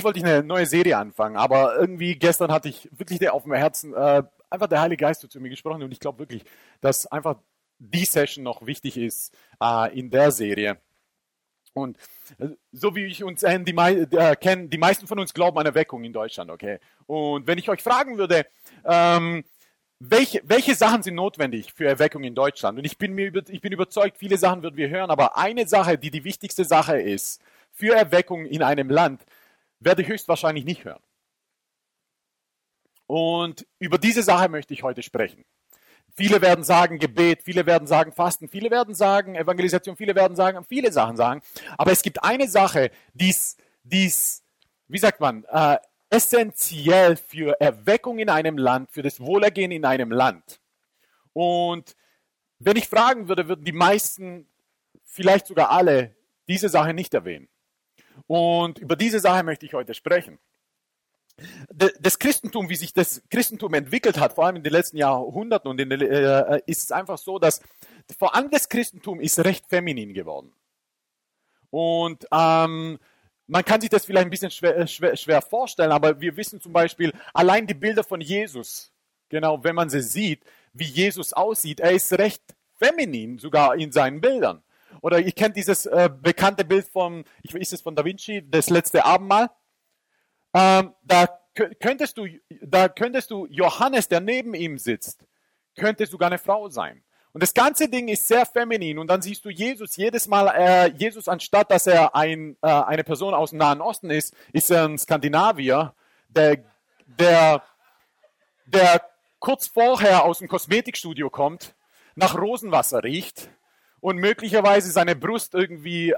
wollte ich eine neue Serie anfangen, aber irgendwie gestern hatte ich wirklich auf dem Herzen, einfach der Heilige Geist hat zu mir gesprochen und ich glaube wirklich, dass einfach die Session noch wichtig ist in der Serie. Und so wie ich uns kennen, die meisten von uns glauben an Erweckung in Deutschland, okay? Und wenn ich euch fragen würde, welche Sachen sind notwendig für Erweckung in Deutschland? Und ich bin überzeugt, viele Sachen würden wir hören, aber eine Sache, die wichtigste Sache ist für Erweckung in einem Land, werde ich höchstwahrscheinlich nicht hören. Und über diese Sache möchte ich heute sprechen. Viele werden sagen Gebet, viele werden sagen Fasten, viele werden sagen Evangelisation, viele werden sagen, viele Sachen sagen. Aber es gibt eine Sache, die ist, wie sagt man, essentiell für Erweckung in einem Land, für das Wohlergehen in einem Land. Und wenn ich fragen würde, würden die meisten, vielleicht sogar alle, diese Sache nicht erwähnen. Und über diese Sache möchte ich heute sprechen. Das Christentum, wie sich das Christentum entwickelt hat, vor allem in den letzten Jahrhunderten, und ist es einfach so, dass vor allem das Christentum ist recht feminin geworden. Und man kann sich das vielleicht ein bisschen schwer vorstellen, aber wir wissen zum Beispiel, allein die Bilder von Jesus, genau, wenn man sie sieht, wie Jesus aussieht, er ist recht feminin, sogar in seinen Bildern. Oder ihr kennt dieses bekannte Bild ist es von Da Vinci, das letzte Abendmahl? Da könntest du Johannes, der neben ihm sitzt, könnte sogar eine Frau sein. Und das ganze Ding ist sehr feminin. Und dann siehst du Jesus, jedes Mal, Jesus, anstatt dass er eine Person aus dem Nahen Osten ist er ein Skandinavier, der kurz vorher aus dem Kosmetikstudio kommt, nach Rosenwasser riecht und möglicherweise seine Brust irgendwie,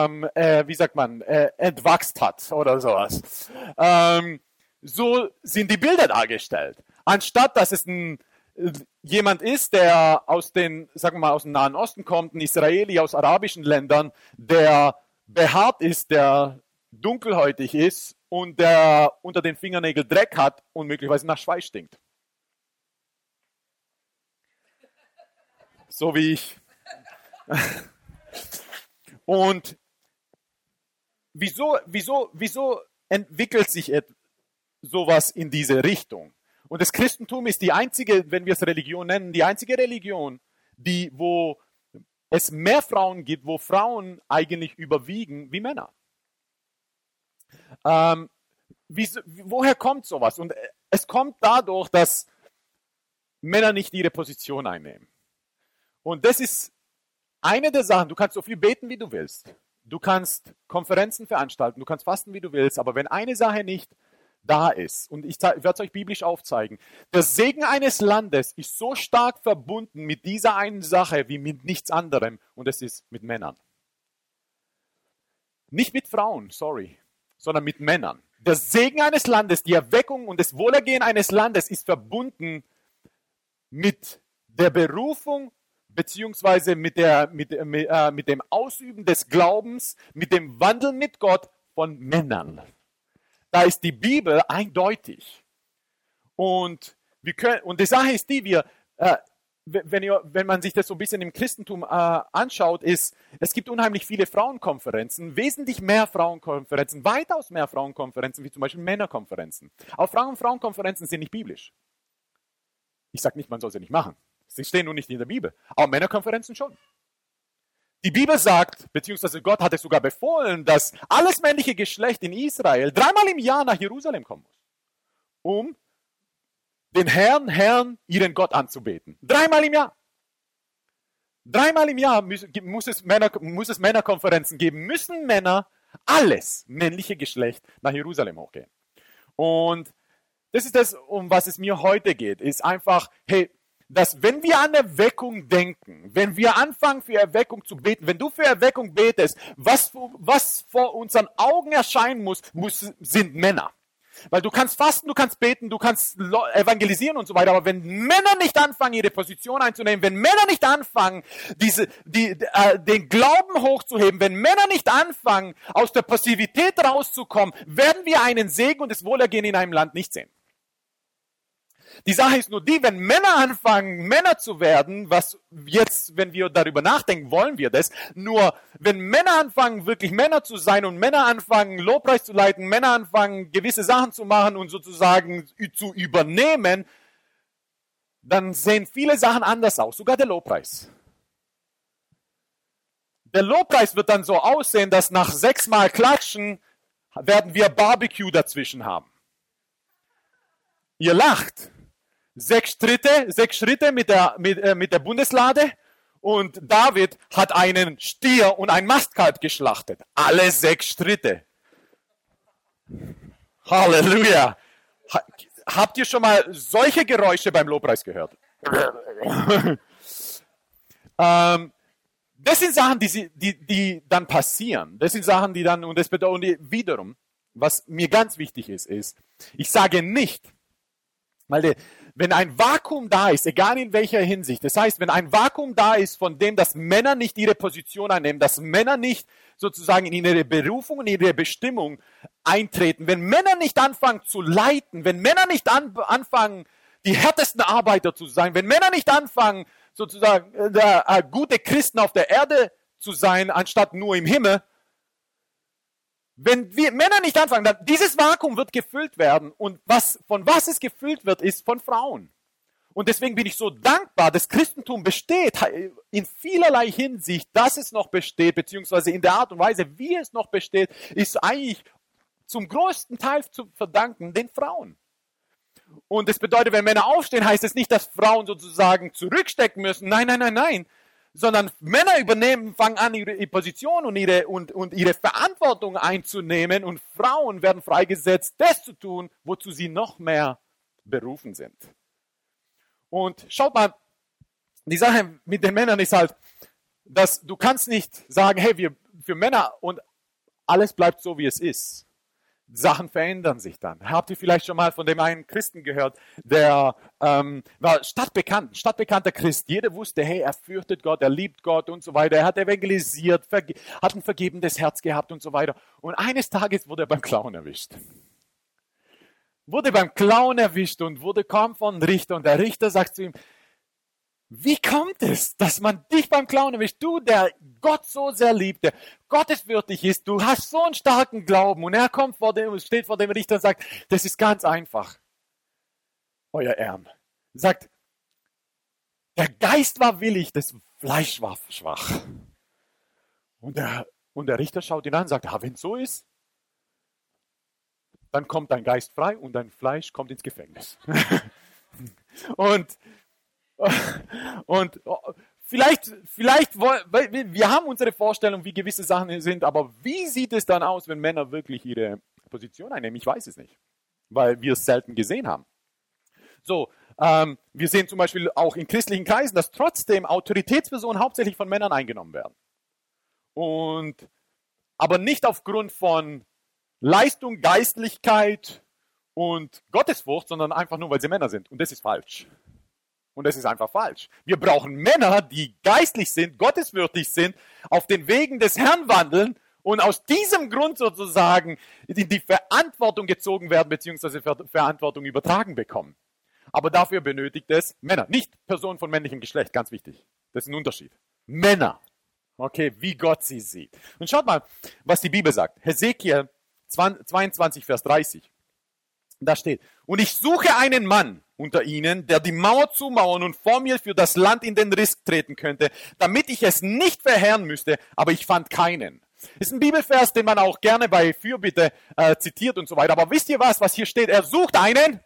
entwachst hat oder sowas. So sind die Bilder dargestellt. Anstatt, dass es jemand ist, der aus dem Nahen Osten kommt, ein Israeli aus arabischen Ländern, der behaart ist, der dunkelhäutig ist und der unter den Fingernägeln Dreck hat und möglicherweise nach Schweiß stinkt. So wie ich. Und wieso entwickelt sich sowas in diese Richtung? Und das Christentum ist die einzige, wenn wir es Religion nennen, die einzige Religion, wo es mehr Frauen gibt, wo Frauen eigentlich überwiegen wie Männer. Woher kommt sowas? Und es kommt dadurch, dass Männer nicht ihre Position einnehmen. Und das ist eine der Sachen, du kannst so viel beten, wie du willst. Du kannst Konferenzen veranstalten, du kannst fasten, wie du willst, aber wenn eine Sache nicht da ist, und ich werde es euch biblisch aufzeigen, der Segen eines Landes ist so stark verbunden mit dieser einen Sache wie mit nichts anderem, und es ist mit Männern. Nicht mit Frauen, sondern mit Männern. Der Segen eines Landes, die Erweckung und das Wohlergehen eines Landes ist verbunden mit der Berufung beziehungsweise mit dem Ausüben des Glaubens, mit dem Wandeln mit Gott von Männern. Da ist die Bibel eindeutig. Und die Sache ist die, wenn man sich das so ein bisschen im Christentum anschaut, es gibt unheimlich viele Frauenkonferenzen, wesentlich mehr Frauenkonferenzen, weitaus mehr Frauenkonferenzen, wie zum Beispiel Männerkonferenzen. Auch Frauenkonferenzen sind nicht biblisch. Ich sage nicht, man soll sie nicht machen. Sie stehen nur nicht in der Bibel. Aber Männerkonferenzen schon. Die Bibel sagt, beziehungsweise Gott hat es sogar befohlen, dass alles männliche Geschlecht in Israel 3-mal im Jahr nach Jerusalem kommen muss, um den Herrn, ihren Gott anzubeten. 3-mal im Jahr. 3-mal im Jahr muss es Männerkonferenzen geben. Müssen Männer, alles männliche Geschlecht, nach Jerusalem hochgehen. Und das ist das, um was es mir heute geht, ist einfach, hey, dass wenn wir an Erweckung denken, wenn wir anfangen für Erweckung zu beten, wenn du für Erweckung betest, was vor unseren Augen erscheinen muss, sind Männer. Weil du kannst fasten, du kannst beten, du kannst evangelisieren und so weiter, aber wenn Männer nicht anfangen, ihre Position einzunehmen, wenn Männer nicht anfangen, den Glauben hochzuheben, wenn Männer nicht anfangen, aus der Passivität rauszukommen, werden wir einen Segen und das Wohlergehen in einem Land nicht sehen. Die Sache ist nur die, wenn Männer anfangen, Männer zu werden, was jetzt, wenn wir darüber nachdenken, wollen wir das, nur wenn Männer anfangen, wirklich Männer zu sein und Männer anfangen, Lobpreis zu leiten, Männer anfangen, gewisse Sachen zu machen und sozusagen zu übernehmen, dann sehen viele Sachen anders aus, sogar der Lobpreis. Der Lobpreis wird dann so aussehen, dass nach 6 Mal Klatschen werden wir Barbecue dazwischen haben. Ihr lacht. 6 Schritte mit der Bundeslade und David hat einen Stier und ein Mastkalb geschlachtet. Alle 6 Schritte. Halleluja. Habt ihr schon mal solche Geräusche beim Lobpreis gehört? Das sind Sachen, die dann passieren. Das sind Sachen, die dann, und das bedeutet wiederum, was mir ganz wichtig ist, ich sage nicht, weil wenn ein Vakuum da ist, egal in welcher Hinsicht, das heißt, wenn ein Vakuum da ist, von dem, dass Männer nicht ihre Position einnehmen, dass Männer nicht sozusagen in ihre Berufung und ihre Bestimmung eintreten, wenn Männer nicht anfangen zu leiten, wenn Männer nicht anfangen, die härtesten Arbeiter zu sein, wenn Männer nicht anfangen, sozusagen gute Christen auf der Erde zu sein, anstatt nur im Himmel, wenn wir Männer nicht anfangen, dann dieses Vakuum wird gefüllt werden. Und von was es gefüllt wird, ist von Frauen. Und deswegen bin ich so dankbar, das Christentum besteht in vielerlei Hinsicht, dass es noch besteht, beziehungsweise in der Art und Weise, wie es noch besteht, ist eigentlich zum größten Teil zu verdanken den Frauen. Und das bedeutet, wenn Männer aufstehen, heißt es nicht, dass Frauen sozusagen zurückstecken müssen. Nein. Sondern Männer fangen an, ihre Position und ihre Verantwortung einzunehmen und Frauen werden freigesetzt, das zu tun, wozu sie noch mehr berufen sind. Und schaut mal, die Sache mit den Männern ist halt, dass du kannst nicht sagen, hey, für Männer und alles bleibt so, wie es ist. Sachen verändern sich dann. Habt ihr vielleicht schon mal von dem einen Christen gehört, der war stadtbekannter Christ. Jeder wusste, hey, er fürchtet Gott, er liebt Gott und so weiter. Er hat evangelisiert, hat ein vergebendes Herz gehabt und so weiter. Und eines Tages wurde er beim Klauen erwischt. Kam von Richter und der Richter sagt zu ihm, wie kommt es, dass man dich beim Klauen erwischt? Du, der Gott so sehr liebt, der gottesfürchtig ist, du hast so einen starken Glauben und er steht vor dem Richter und sagt, das ist ganz einfach, euer Ehren. Sagt, der Geist war willig, das Fleisch war schwach. Und der Richter schaut ihn an und sagt, wenn es so ist, dann kommt dein Geist frei und dein Fleisch kommt ins Gefängnis. Und vielleicht, wir haben unsere Vorstellung, wie gewisse Sachen sind, aber wie sieht es dann aus, wenn Männer wirklich ihre Position einnehmen? Ich weiß es nicht, weil wir es selten gesehen haben. So, wir sehen zum Beispiel auch in christlichen Kreisen, dass trotzdem Autoritätspersonen hauptsächlich von Männern eingenommen werden. Aber nicht aufgrund von Leistung, Geistlichkeit und Gottesfurcht, sondern einfach nur, weil sie Männer sind. Und das ist falsch. Und das ist einfach falsch. Wir brauchen Männer, die geistlich sind, gottesfürchtig sind, auf den Wegen des Herrn wandeln und aus diesem Grund sozusagen in die Verantwortung gezogen werden, beziehungsweise Verantwortung übertragen bekommen. Aber dafür benötigt es Männer, nicht Personen von männlichem Geschlecht, ganz wichtig. Das ist ein Unterschied. Männer. Okay, wie Gott sie sieht. Und schaut mal, was die Bibel sagt. Hesekiel 22, Vers 30. Da steht, und ich suche einen Mann unter ihnen, der die Mauer zumauern und vor mir für das Land in den Riss treten könnte, damit ich es nicht verheeren müsste, aber ich fand keinen. Ist ein Bibelvers, den man auch gerne bei Fürbitte zitiert und so weiter. Aber wisst ihr was hier steht? Er sucht einen.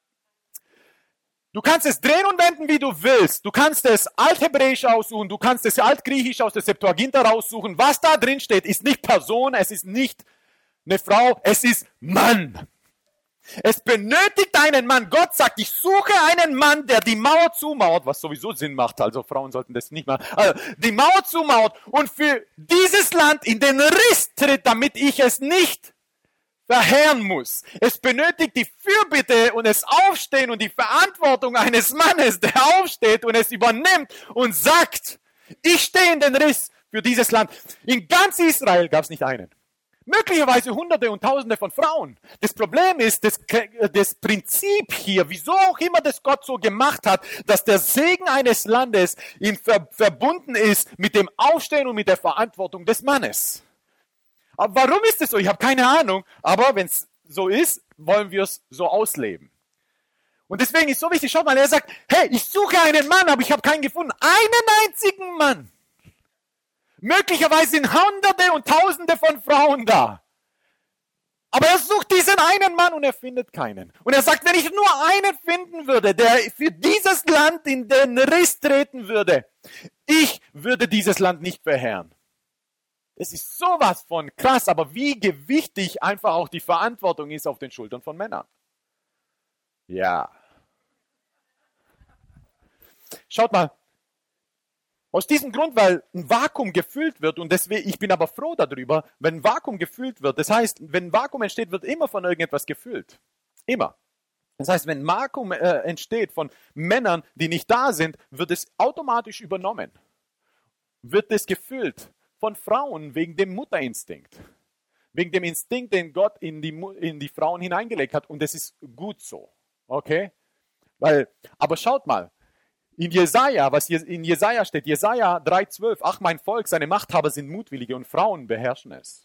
Du kannst es drehen und wenden, wie du willst. Du kannst es Althebräisch aussuchen, du kannst es Altgriechisch aus der Septuaginta raussuchen. Was da drin steht, ist nicht Person, es ist nicht eine Frau, es ist Mann. Es benötigt einen Mann. Gott sagt, ich suche einen Mann, der die Mauer zumauert, was sowieso Sinn macht, also Frauen sollten das nicht machen, also die Mauer zumauert und für dieses Land in den Riss tritt, damit ich es nicht verheeren muss. Es benötigt die Fürbitte und das Aufstehen und die Verantwortung eines Mannes, der aufsteht und es übernimmt und sagt, ich stehe in den Riss für dieses Land. In ganz Israel gab es nicht einen. Möglicherweise Hunderte und Tausende von Frauen. Das Problem ist, das Prinzip hier, wieso auch immer das Gott so gemacht hat, dass der Segen eines Landes verbunden ist mit dem Aufstehen und mit der Verantwortung des Mannes. Aber warum ist es so? Ich habe keine Ahnung. Aber wenn es so ist, wollen wir es so ausleben. Und deswegen ist so wichtig, schaut mal, er sagt, hey, ich suche einen Mann, aber ich habe keinen gefunden. Einen einzigen Mann. Möglicherweise sind Hunderte und Tausende von Frauen da. Aber er sucht diesen einen Mann und er findet keinen. Und er sagt, wenn ich nur einen finden würde, der für dieses Land in den Riss treten würde, ich würde dieses Land nicht verheeren. Es ist sowas von krass, aber wie gewichtig einfach auch die Verantwortung ist auf den Schultern von Männern. Ja. Schaut mal. Aus diesem Grund, weil ein Vakuum gefüllt wird und deswegen, ich bin aber froh darüber, wenn ein Vakuum gefüllt wird. Das heißt, wenn ein Vakuum entsteht, wird immer von irgendetwas gefüllt. Immer. Das heißt, wenn ein Vakuum entsteht von Männern, die nicht da sind, wird es automatisch übernommen. Wird es gefüllt von Frauen wegen dem Mutterinstinkt. Wegen dem Instinkt, den Gott in die Frauen hineingelegt hat. Und das ist gut so. Okay? Aber schaut mal. In Jesaja, was hier in Jesaja steht, Jesaja 3,12, ach mein Volk, seine Machthaber sind Mutwillige und Frauen beherrschen es.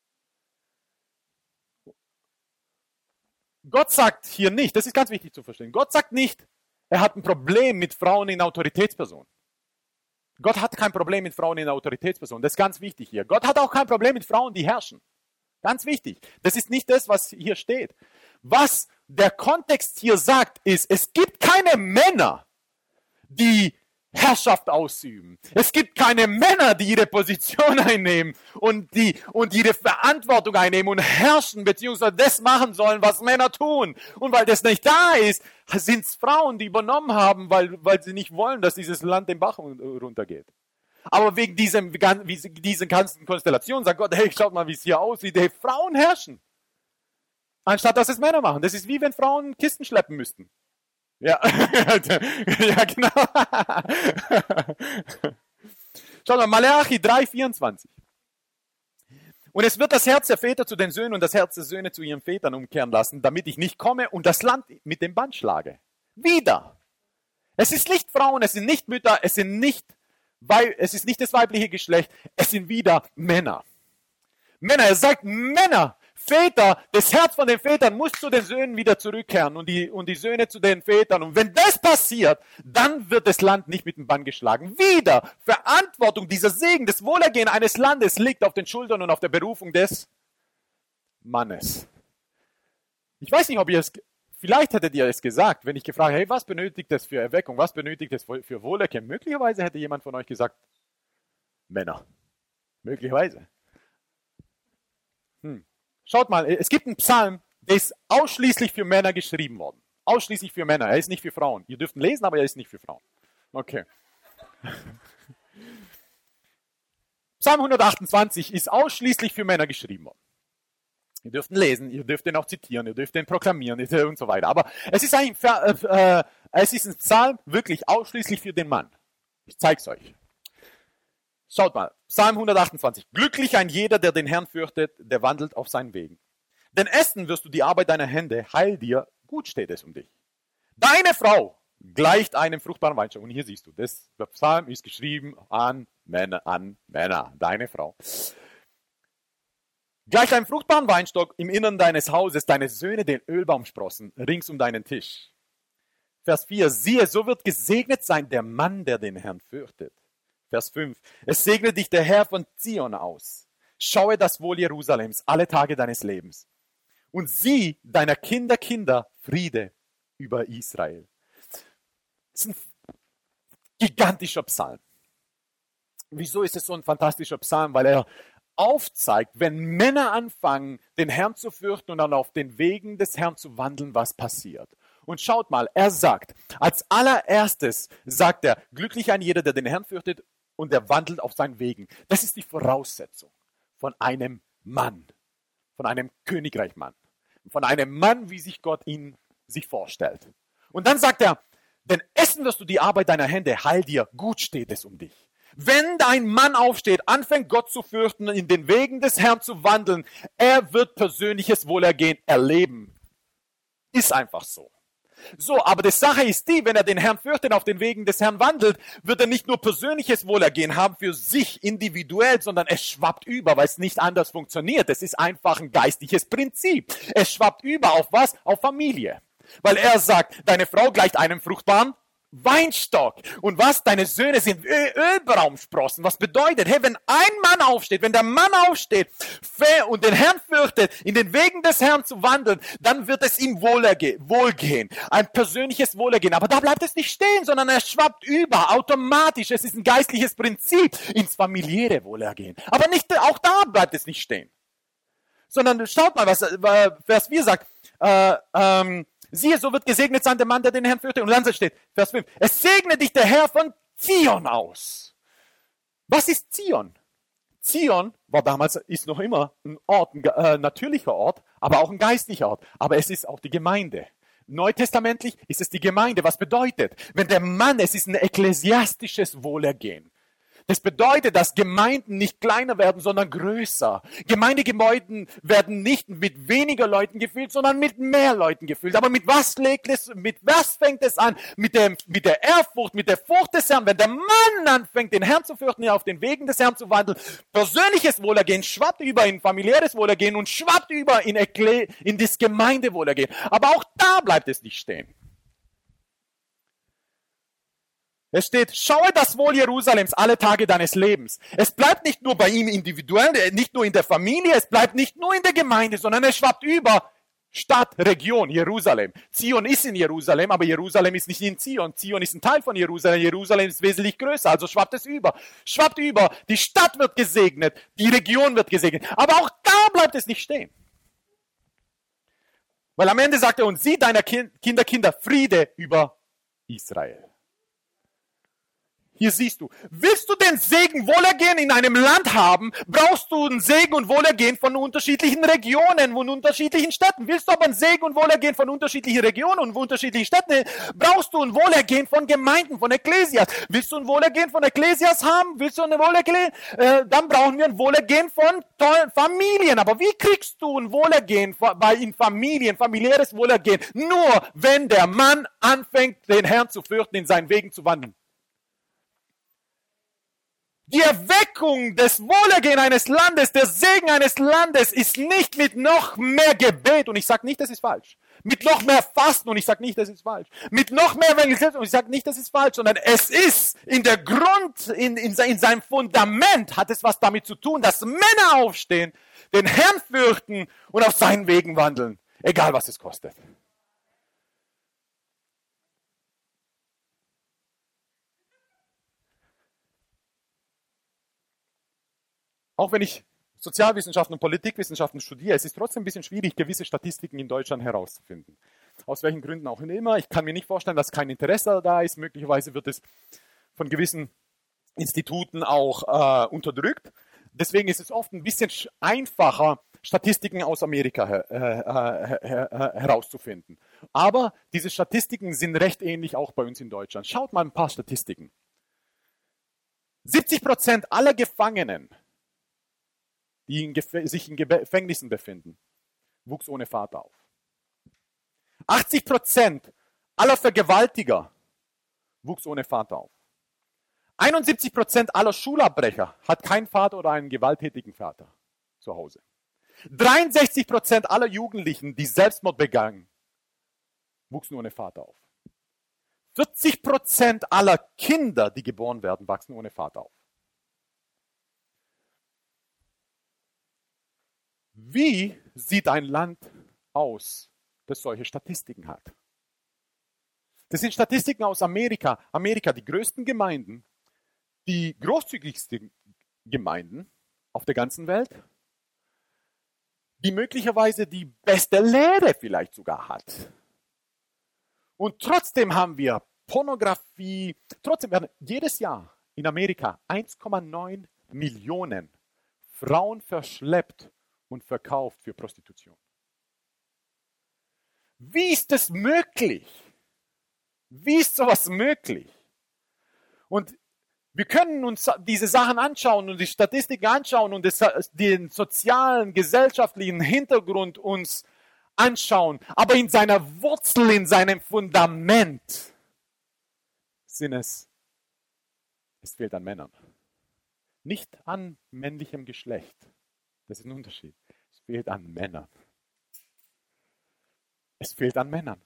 Gott sagt hier nicht, das ist ganz wichtig zu verstehen, Gott sagt nicht, er hat ein Problem mit Frauen in Autoritätspersonen. Gott hat kein Problem mit Frauen in Autoritätspersonen, das ist ganz wichtig hier. Gott hat auch kein Problem mit Frauen, die herrschen. Ganz wichtig, das ist nicht das, was hier steht. Was der Kontext hier sagt, ist, es gibt keine Männer, die Herrschaft ausüben. Es gibt keine Männer, die ihre Position einnehmen und ihre Verantwortung einnehmen und herrschen, beziehungsweise das machen sollen, was Männer tun. Und weil das nicht da ist, sind es Frauen, die übernommen haben, weil sie nicht wollen, dass dieses Land den Bach runtergeht. Aber wegen diesen ganzen Konstellationen sagt Gott, hey, schaut mal, wie es hier aussieht. Hey, Frauen herrschen. Anstatt dass es Männer machen. Das ist wie wenn Frauen Kisten schleppen müssten. Ja, ja genau. Schaut mal, Malachi 3,24. Und es wird das Herz der Väter zu den Söhnen und das Herz der Söhne zu ihren Vätern umkehren lassen, damit ich nicht komme und das Land mit dem Bann schlage. Wieder. Es ist nicht Frauen, es sind nicht Mütter, es ist nicht das weibliche Geschlecht, es sind wieder Männer. Männer, er sagt Männer. Väter, das Herz von den Vätern muss zu den Söhnen wieder zurückkehren und die Söhne zu den Vätern. Und wenn das passiert, dann wird das Land nicht mit dem Bann geschlagen. Wieder Verantwortung, dieser Segen, das Wohlergehen eines Landes liegt auf den Schultern und auf der Berufung des Mannes. Ich weiß nicht, vielleicht hättet ihr es gesagt, wenn ich gefragt hätte, hey, was benötigt es für Erweckung, was benötigt es für Wohlergehen? Möglicherweise hätte jemand von euch gesagt, Männer. Möglicherweise. Schaut mal, es gibt einen Psalm, der ist ausschließlich für Männer geschrieben worden. Ausschließlich für Männer. Er ist nicht für Frauen. Ihr dürft ihn lesen, aber er ist nicht für Frauen. Okay. Psalm 128 ist ausschließlich für Männer geschrieben worden. Ihr dürft ihn lesen, ihr dürft ihn auch zitieren, ihr dürft ihn proklamieren und so weiter. Aber es ist ein Psalm wirklich ausschließlich für den Mann. Ich zeige es euch. Schaut mal, Psalm 128. Glücklich ein jeder, der den Herrn fürchtet, der wandelt auf seinen Wegen. Denn essen wirst du die Arbeit deiner Hände, heil dir, gut steht es um dich. Deine Frau gleicht einem fruchtbaren Weinstock. Und hier siehst du, der Psalm ist geschrieben an Männer, deine Frau. Gleicht einem fruchtbaren Weinstock im Innern deines Hauses, deine Söhne den Ölbaumsprossen rings um deinen Tisch. Vers 4, siehe, so wird gesegnet sein der Mann, der den Herrn fürchtet. Vers 5. Es segne dich der Herr von Zion aus. Schaue das Wohl Jerusalems alle Tage deines Lebens. Und sieh deiner Kinder Friede über Israel. Das ist ein gigantischer Psalm. Wieso ist es so ein fantastischer Psalm? Weil er aufzeigt, wenn Männer anfangen, den Herrn zu fürchten und dann auf den Wegen des Herrn zu wandeln, was passiert. Und schaut mal, er sagt, als allererstes sagt er, glücklich ein jeder, der den Herrn fürchtet und der wandelt auf seinen Wegen. Das ist die Voraussetzung von einem Mann, von einem Königreichmann, von einem Mann, wie sich Gott ihn sich vorstellt. Und dann sagt er, denn essen wirst du die Arbeit deiner Hände, heil dir, gut steht es um dich. Wenn ein Mann aufsteht, anfängt Gott zu fürchten, in den Wegen des Herrn zu wandeln, er wird persönliches Wohlergehen erleben. Ist einfach so. So, aber die Sache ist die, wenn er den Herrn fürchtet, auf den Wegen des Herrn wandelt, wird er nicht nur persönliches Wohlergehen haben für sich individuell, sondern es schwappt über, weil es nicht anders funktioniert. Es ist einfach ein geistliches Prinzip. Es schwappt über auf was? Auf Familie. Weil er sagt, deine Frau gleicht einem fruchtbaren Weinstock. Und was? Deine Söhne sind Ölbaumsprossen. Was bedeutet, hey, wenn ein Mann aufsteht, wenn der Mann aufsteht und den Herrn fürchtet, in den Wegen des Herrn zu wandeln, dann wird es ihm wohlgehen. Ein persönliches Wohlergehen. Aber da bleibt es nicht stehen, sondern er schwappt über, automatisch. Es ist ein geistliches Prinzip ins familiäre Wohlergehen. Aber nicht, auch da bleibt es nicht stehen. Sondern schaut mal, was Vers 4 sagt. Siehe, so wird gesegnet sein der Mann, der den Herrn fürchtet. Und dann steht, Vers 5, es segne dich der Herr von Zion aus. Was ist Zion? Zion war damals, ist noch immer ein Ort, ein natürlicher Ort, aber auch ein geistlicher Ort. Aber es ist auch die Gemeinde. Neutestamentlich ist es die Gemeinde. Was bedeutet? Wenn der Mann, es ist ein ekklesiastisches Wohlergehen. Das bedeutet, dass Gemeinden nicht kleiner werden, sondern größer. Gemeindegebäude werden nicht mit weniger Leuten gefüllt, sondern mit mehr Leuten gefüllt. Aber mit was fängt es an? Mit der Ehrfurcht, mit der Furcht des Herrn. Wenn der Mann anfängt, den Herrn zu fürchten, auf den Wegen des Herrn zu wandeln, persönliches Wohlergehen schwappt über in familiäres Wohlergehen und schwappt über in das Gemeindewohlergehen. Aber auch da bleibt es nicht stehen. Es steht, schaue das Wohl Jerusalems alle Tage deines Lebens. Es bleibt nicht nur bei ihm individuell, nicht nur in der Familie, es bleibt nicht nur in der Gemeinde, sondern es schwappt über Stadt, Region, Jerusalem. Zion ist in Jerusalem, aber Jerusalem ist nicht in Zion. Zion ist ein Teil von Jerusalem. Jerusalem ist wesentlich größer, also schwappt es über. Schwappt über, die Stadt wird gesegnet, die Region wird gesegnet. Aber auch da bleibt es nicht stehen. Weil am Ende sagt er, und sieh deiner Kinder, Friede über Israel. Hier siehst du, willst du den Segen Wohlergehen in einem Land haben, brauchst du einen Segen und Wohlergehen von unterschiedlichen Regionen und unterschiedlichen Städten. Willst du aber einen Segen und Wohlergehen von unterschiedlichen Regionen und unterschiedlichen Städten, brauchst du ein Wohlergehen von Gemeinden, von Ekklesias. Willst du ein Wohlergehen von Ekklesias haben, willst du ein Wohlergehen, dann brauchen wir ein Wohlergehen von Familien. Aber wie kriegst du ein Wohlergehen in Familien, familiäres Wohlergehen? Nur, wenn der Mann anfängt, den Herrn zu fürchten, in seinen Wegen zu wandeln. Die Erweckung des Wohlergehen eines Landes, der Segen eines Landes ist nicht mit noch mehr Gebet, und ich sage nicht, das ist falsch, mit noch mehr Fasten, und ich sage nicht, das ist falsch, mit noch mehr Evangelisation, und ich sage nicht, das ist falsch, sondern es ist in der in seinem Fundament hat es was damit zu tun, dass Männer aufstehen, den Herrn fürchten und auf seinen Wegen wandeln, egal was es kostet. Auch wenn ich Sozialwissenschaften und Politikwissenschaften studiere, es ist trotzdem ein bisschen schwierig, gewisse Statistiken in Deutschland herauszufinden. Aus welchen Gründen auch immer. Ich kann mir nicht vorstellen, dass kein Interesse da ist. Möglicherweise wird es von gewissen Instituten auch unterdrückt. Deswegen ist es oft ein bisschen einfacher, Statistiken aus Amerika herauszufinden. Aber diese Statistiken sind recht ähnlich auch bei uns in Deutschland. Schaut mal ein paar Statistiken. 70% aller Gefangenen, die sich in Gefängnissen befinden, wuchs ohne Vater auf. 80% aller Vergewaltiger wuchs ohne Vater auf. 71% aller Schulabbrecher hat keinen Vater oder einen gewalttätigen Vater zu Hause. 63% aller Jugendlichen, die Selbstmord begangen, wuchsen ohne Vater auf. 40% aller Kinder, die geboren werden, wachsen ohne Vater auf. Wie sieht ein Land aus, das solche Statistiken hat? Das sind Statistiken aus Amerika. Amerika, die größten Gemeinden, die großzügigsten Gemeinden auf der ganzen Welt, die möglicherweise die beste Lehre vielleicht sogar hat. Und trotzdem haben wir Pornografie, trotzdem werden jedes Jahr in Amerika 1,9 Millionen Frauen verschleppt und verkauft für Prostitution. Wie ist das möglich? Wie ist sowas möglich? Und Wir können uns diese Sachen anschauen und die Statistiken anschauen und den sozialen, gesellschaftlichen Hintergrund uns anschauen. Aber in seiner Wurzel, in seinem Fundament sind es fehlt an Männern. Nicht an männlichem Geschlecht. Das ist ein Unterschied. Es fehlt an Männern. Es fehlt an Männern.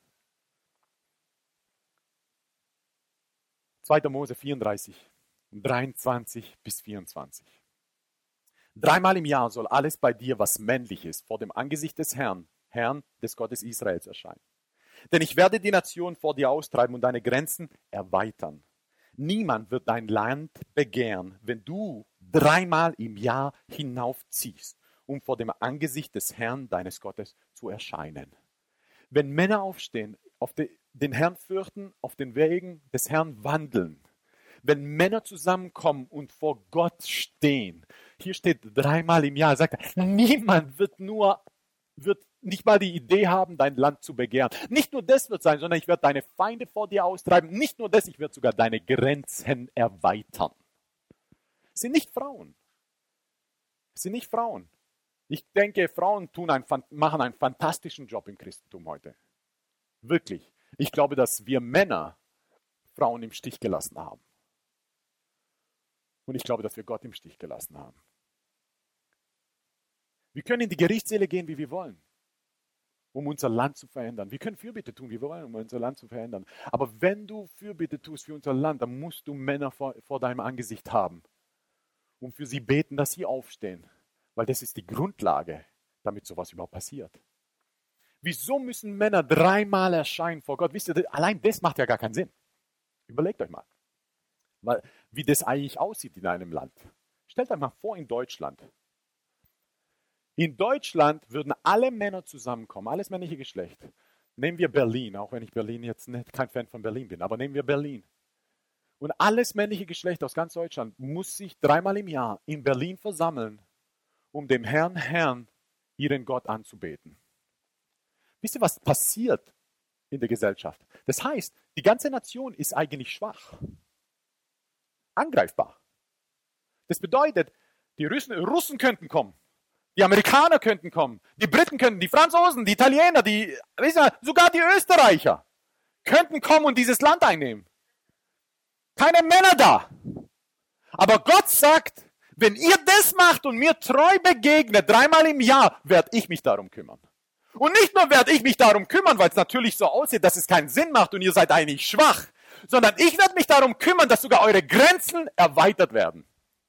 2. Mose 34, 23 bis 24. 3-mal im Jahr soll alles bei dir, was männlich ist, vor dem Angesicht des Herrn, des Gottes Israels erscheinen. Denn ich werde die Nation vor dir austreiben und deine Grenzen erweitern. Niemand wird dein Land begehren, wenn du 3-mal im Jahr hinaufziehst, um vor dem Angesicht des Herrn, deines Gottes, zu erscheinen. Wenn Männer aufstehen, den Herrn fürchten, auf den Wegen des Herrn wandeln, wenn Männer zusammenkommen und vor Gott stehen, hier steht 3-mal im Jahr, sagt er, niemand wird nicht mal die Idee haben, dein Land zu begehren. Nicht nur das wird sein, sondern ich werde deine Feinde vor dir austreiben. Nicht nur das, ich werde sogar deine Grenzen erweitern. Es sind nicht Frauen. Es sind nicht Frauen. Ich denke, Frauen machen einen fantastischen Job im Christentum heute. Wirklich. Ich glaube, dass wir Männer Frauen im Stich gelassen haben. Und ich glaube, dass wir Gott im Stich gelassen haben. Wir können in die Gerichtssäle gehen, wie wir wollen, um unser Land zu verändern. Wir können Fürbitte tun, wie wir wollen, um unser Land zu verändern. Aber wenn du Fürbitte tust für unser Land, dann musst du Männer vor deinem Angesicht haben und für sie beten, dass sie aufstehen. Weil das ist die Grundlage, damit sowas überhaupt passiert. Wieso müssen Männer 3-mal erscheinen vor Gott? Wisst ihr, allein das macht ja gar keinen Sinn. Überlegt euch mal, wie das eigentlich aussieht in einem Land. Stellt euch mal vor in Deutschland. In Deutschland würden alle Männer zusammenkommen, alles männliche Geschlecht. Nehmen wir Berlin, auch wenn ich Berlin jetzt kein Fan von Berlin bin, aber nehmen wir Berlin. Und alles männliche Geschlecht aus ganz Deutschland muss sich 3-mal im Jahr in Berlin versammeln, um dem Herrn, ihren Gott anzubeten. Wisst ihr, was passiert in der Gesellschaft? Das heißt, die ganze Nation ist eigentlich schwach. Angreifbar. Das bedeutet, die Russen könnten kommen. Die Amerikaner könnten kommen, die Briten könnten, die Franzosen, die Italiener, sogar die Österreicher könnten kommen und dieses Land einnehmen. Keine Männer da. Aber Gott sagt, wenn ihr das macht und mir treu begegnet, 3-mal im Jahr, werde ich mich darum kümmern. Und nicht nur werde ich mich darum kümmern, weil es natürlich so aussieht, dass es keinen Sinn macht und ihr seid eigentlich schwach, sondern ich werde mich darum kümmern, dass sogar eure Grenzen erweitert werden.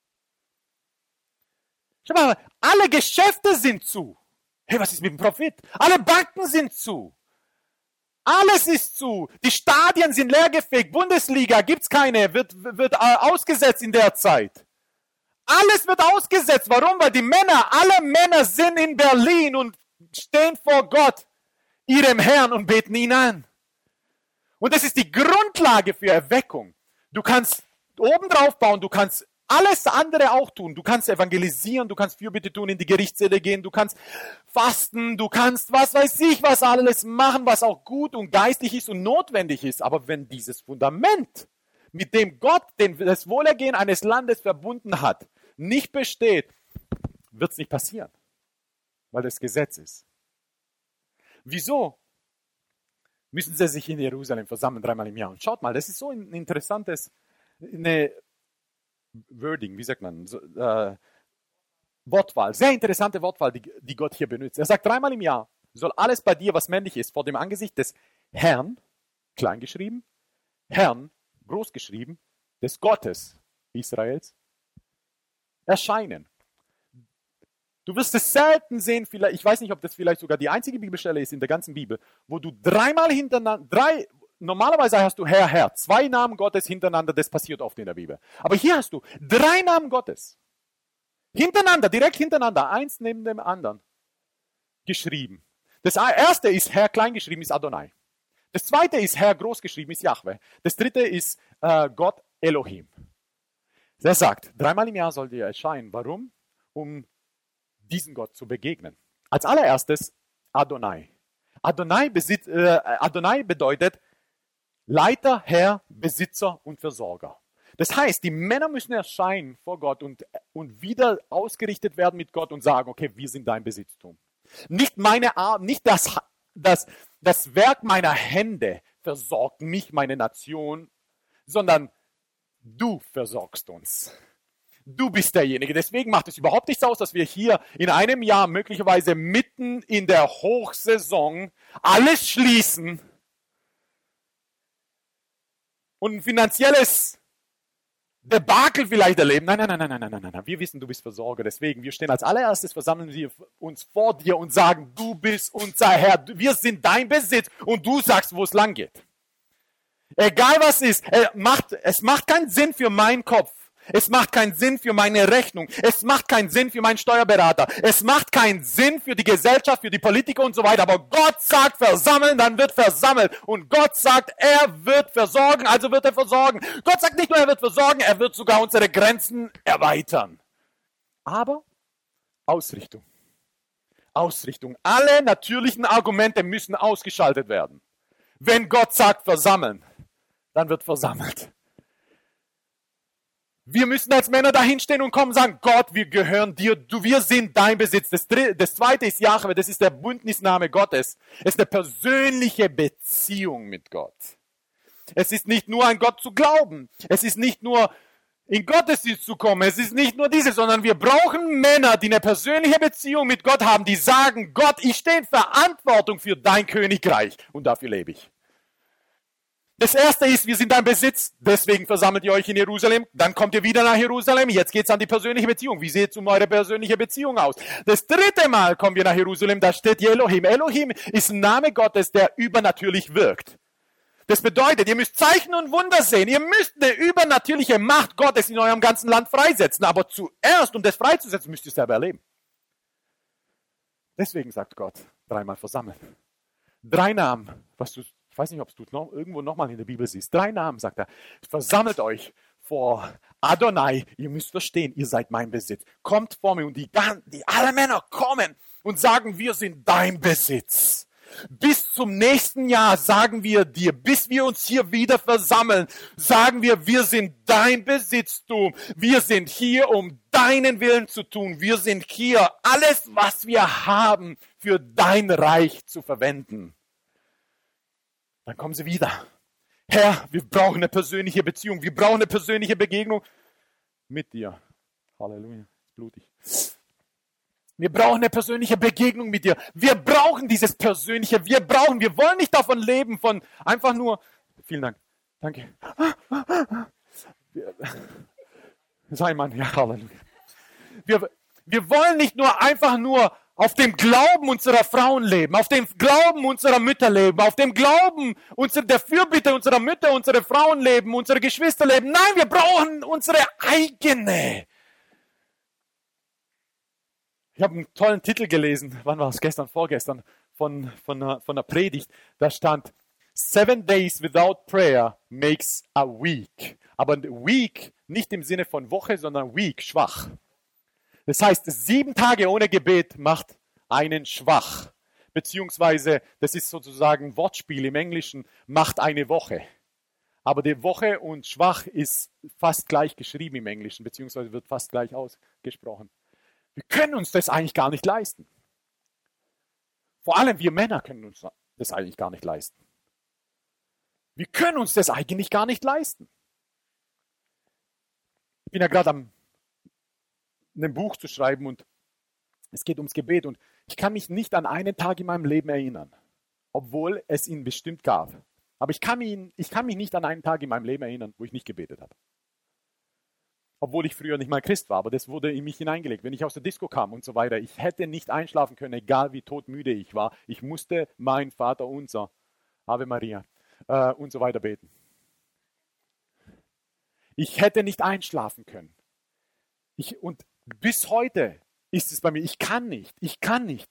Schau mal, alle Geschäfte sind zu. Hey, was ist mit dem Profit? Alle Banken sind zu. Alles ist zu. Die Stadien sind leergefegt. Bundesliga gibt's keine, wird ausgesetzt in der Zeit. Alles wird ausgesetzt. Warum? Weil alle Männer sind in Berlin und stehen vor Gott, ihrem Herrn, und beten ihn an. Und das ist die Grundlage für Erweckung. Du kannst oben drauf bauen, du kannst alles andere auch tun. Du kannst evangelisieren, du kannst Fürbitte tun, in die Gerichtssäle gehen, du kannst fasten, du kannst was weiß ich was alles machen, was auch gut und geistlich ist und notwendig ist. Aber wenn dieses Fundament, mit dem Gott das Wohlergehen eines Landes verbunden hat, nicht besteht, wird es nicht passieren, weil das Gesetz ist. Wieso müssen sie sich in Jerusalem versammeln 3-mal im Jahr? Und schaut mal, das ist so ein interessantes, Wording, wie sagt man, Wortwahl, sehr interessante Wortwahl, die Gott hier benutzt. Er sagt, 3-mal im Jahr soll alles bei dir, was männlich ist, vor dem Angesicht des Herrn, klein geschrieben, Herrn, groß geschrieben, des Gottes Israels, erscheinen. Du wirst es selten sehen, ich weiß nicht, ob das vielleicht sogar die einzige Bibelstelle ist in der ganzen Bibel, wo du 3-mal hintereinander, normalerweise hast du Herr, 2 Namen Gottes hintereinander, das passiert oft in der Bibel. Aber hier hast du 3 Namen Gottes. Hintereinander, direkt hintereinander, eins neben dem anderen geschrieben. Das erste ist Herr klein geschrieben, ist Adonai. Das zweite ist Herr groß geschrieben, ist Jahwe. Das dritte ist Gott Elohim. Er sagt, 3-mal im Jahr soll dir erscheinen. Warum? Um diesen Gott zu begegnen. Als allererstes Adonai. Adonai bedeutet Leiter, Herr, Besitzer und Versorger. Das heißt, die Männer müssen erscheinen vor Gott und wieder ausgerichtet werden mit Gott und sagen, okay, wir sind dein Besitztum. Nicht das Werk meiner Hände versorgt mich, meine Nation, sondern du versorgst uns. Du bist derjenige. Deswegen macht es überhaupt nichts aus, dass wir hier in einem Jahr möglicherweise mitten in der Hochsaison alles schließen und ein finanzielles Debakel vielleicht erleben. Nein. Wir wissen, du bist Versorger. Deswegen, wir stehen als allererstes, versammeln wir uns vor dir und sagen, du bist unser Herr. Wir sind dein Besitz und du sagst, wo es lang geht. Egal was ist, es macht keinen Sinn für meinen Kopf. Es macht keinen Sinn für meine Rechnung. Es macht keinen Sinn für meinen Steuerberater. Es macht keinen Sinn für die Gesellschaft, für die Politiker und so weiter. Aber Gott sagt versammeln, dann wird versammelt. Und Gott sagt, er wird versorgen, also wird er versorgen. Gott sagt nicht nur, er wird versorgen, er wird sogar unsere Grenzen erweitern. Aber Ausrichtung. Ausrichtung. Alle natürlichen Argumente müssen ausgeschaltet werden. Wenn Gott sagt versammeln, dann wird versammelt. Wir müssen als Männer dahinstehen und kommen und sagen, Gott, wir gehören dir, wir sind dein Besitz. Das zweite ist Jahwe, das ist der Bündnisname Gottes. Es ist eine persönliche Beziehung mit Gott. Es ist nicht nur an Gott zu glauben. Es ist nicht nur in Gottesdienst zu kommen. Es ist nicht nur diese, sondern wir brauchen Männer, die eine persönliche Beziehung mit Gott haben, die sagen, Gott, ich stehe in Verantwortung für dein Königreich und dafür lebe ich. Das erste ist, wir sind dein Besitz, deswegen versammelt ihr euch in Jerusalem, dann kommt ihr wieder nach Jerusalem, jetzt geht es an die persönliche Beziehung. Wie sieht es um eure persönliche Beziehung aus? Das dritte Mal kommen wir nach Jerusalem, da steht Elohim. Elohim ist ein Name Gottes, der übernatürlich wirkt. Das bedeutet, ihr müsst Zeichen und Wunder sehen, ihr müsst eine übernatürliche Macht Gottes in eurem ganzen Land freisetzen, aber zuerst, um das freizusetzen, müsst ihr es selber erleben. Deswegen sagt Gott, dreimal versammeln. 3 Namen, ich weiß nicht, ob du es irgendwo nochmal in der Bibel siehst. 3 Namen, sagt er. Versammelt euch vor Adonai. Ihr müsst verstehen, ihr seid mein Besitz. Kommt vor mir und alle Männer kommen und sagen, wir sind dein Besitz. Bis zum nächsten Jahr sagen wir dir, bis wir uns hier wieder versammeln, sagen wir sind dein Besitztum. Wir sind hier, um deinen Willen zu tun. Wir sind hier, alles, was wir haben, für dein Reich zu verwenden. Dann kommen sie wieder. Herr, wir brauchen eine persönliche Beziehung. Wir brauchen eine persönliche Begegnung mit dir. Halleluja, blutig. Wir brauchen eine persönliche Begegnung mit dir. Wir brauchen dieses Persönliche. Wir wollen nicht davon leben, von einfach nur, vielen Dank, danke. Sei Mann, ja, Halleluja. Wir wollen nicht nur einfach nur auf dem Glauben unserer Frauen leben, auf dem Glauben unserer Mütter leben, auf dem Glauben der Fürbitte unserer Mütter, unserer Frauen leben, unserer Geschwister leben. Nein, wir brauchen unsere eigene. Ich habe einen tollen Titel gelesen, wann war es? Vorgestern, von einer Predigt. Da stand, 7 days without prayer makes a week. Aber week nicht im Sinne von Woche, sondern weak, schwach. Das heißt, 7 Tage ohne Gebet macht einen schwach. Beziehungsweise, das ist sozusagen ein Wortspiel im Englischen, macht eine Woche. Aber die Woche und schwach ist fast gleich geschrieben im Englischen, beziehungsweise wird fast gleich ausgesprochen. Wir können uns das eigentlich gar nicht leisten. Vor allem wir Männer können uns das eigentlich gar nicht leisten. Wir können uns das eigentlich gar nicht leisten. Ich bin ja gerade am ein Buch zu schreiben und es geht ums Gebet und ich kann mich nicht an einen Tag in meinem Leben erinnern, obwohl es ihn bestimmt gab. Aber ich kann mich nicht an einen Tag in meinem Leben erinnern, wo ich nicht gebetet habe. Obwohl ich früher nicht mal Christ war, aber das wurde in mich hineingelegt. Wenn ich aus der Disco kam und so weiter, ich hätte nicht einschlafen können, egal wie todmüde ich war. Ich musste mein Vater unser, Ave Maria und so weiter beten. Ich hätte nicht einschlafen können. Und bis heute ist es bei mir, ich kann nicht, ich kann nicht,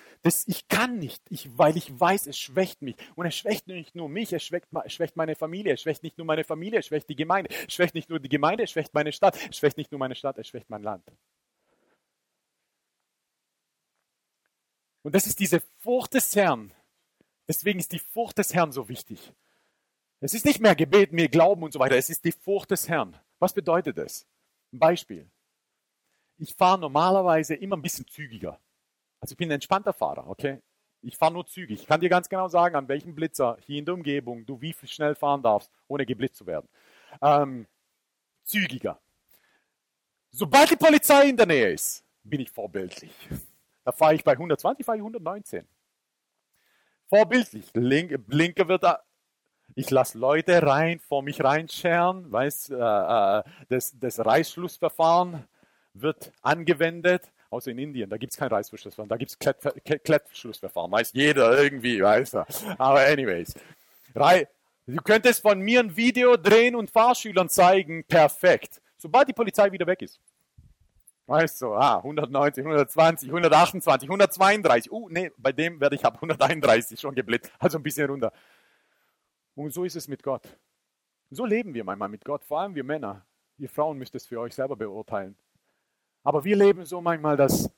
weil ich weiß, es schwächt mich. Und es schwächt nicht nur mich, es schwächt meine Familie, es schwächt nicht nur meine Familie, es schwächt die Gemeinde, es schwächt nicht nur die Gemeinde, es schwächt meine Stadt, es schwächt nicht nur meine Stadt, es schwächt mein Land. Und das ist diese Furcht des Herrn. Deswegen ist die Furcht des Herrn so wichtig. Es ist nicht mehr Gebet, mehr Glauben und so weiter, es ist die Furcht des Herrn. Was bedeutet das? Ein Beispiel. Ich fahre normalerweise immer ein bisschen zügiger. Also ich bin ein entspannter Fahrer, okay? Ich fahre nur zügig. Ich kann dir ganz genau sagen, an welchem Blitzer hier in der Umgebung du wie schnell fahren darfst, ohne geblitzt zu werden. Zügiger. Sobald die Polizei in der Nähe ist, bin ich vorbildlich. Da fahre ich bei 120, fahre ich 119. Vorbildlich. Blinker wird da. Ich lasse Leute rein, vor mich reinscheren. Das Reißschlussverfahren wird angewendet. Außer in Indien, da gibt es kein Reißverschlussverfahren, da gibt es Klettverschlussverfahren. Weiß jeder irgendwie, weiß er. Aber anyways. Du könntest von mir ein Video drehen und Fahrschülern zeigen, perfekt. Sobald die Polizei wieder weg ist. Weißt du, 190, 120, 128, 132. Nee, bei dem werde ich ab 131 schon geblitzt. Also ein bisschen runter. Und so ist es mit Gott. So leben wir manchmal mit Gott, vor allem wir Männer. Ihr Frauen müsst es für euch selber beurteilen. Aber wir leben so manchmal, dass,